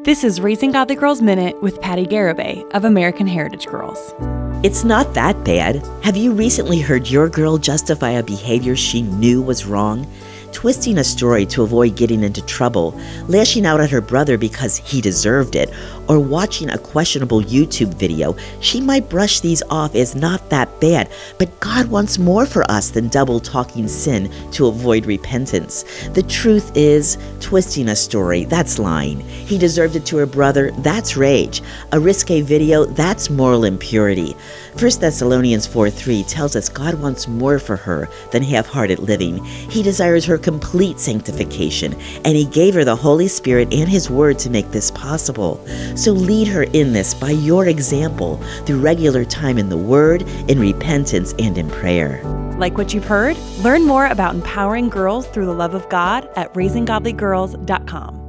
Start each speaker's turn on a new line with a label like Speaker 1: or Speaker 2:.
Speaker 1: This is Raising Godly Girls Minute with Patty Garibay of American Heritage Girls.
Speaker 2: It's not that bad. Have you recently heard your girl justify a behavior she knew was wrong? Twisting a story to avoid getting into trouble, lashing out at her brother because he deserved it, or watching a questionable YouTube video. She might brush these off as not that bad, but God wants more for us than double-talking sin to avoid repentance. The truth is, twisting a story, that's lying. He deserved it to her brother, that's rage. A risque video, that's moral impurity. 1 Thessalonians 4:3 tells us God wants more for her than half-hearted living. He desires her complete sanctification, and He gave her the Holy Spirit and His Word to make this possible. So lead her in this by your example through regular time in the Word, in repentance, and in prayer.
Speaker 1: Like what you've heard? Learn more about empowering girls through the love of God at raisinggodlygirls.com.